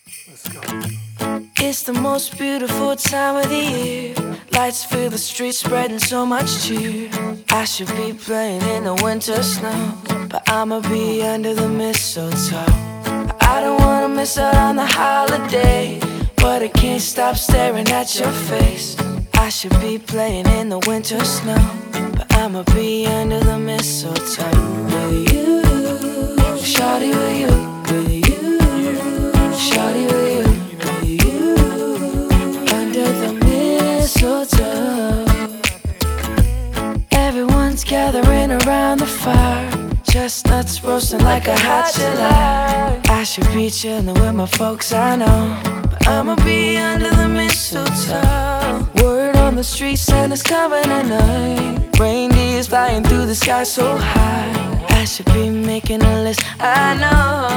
Let's go. It's the most beautiful time of the year. Lights fill the streets, spreading so much cheer. I should be playing in the winter snow, but I'ma be under the mistletoe. I don't wanna miss out on the holiday, but I can't stop staring at your face. I should be playing in the winter snow, but I'ma be under the mistletoe. With you, shawty, with you, with you, shawty, with you, with you, under the mistletoe. Everyone's gathering around the fire, chestnuts roasting like a hot July. I should be chilling with my folks, I know, but I'ma be under the mistletoe. Word on the street, Santa's coming tonight. Reindeer's flying through the sky so high. I should be making a list, I know.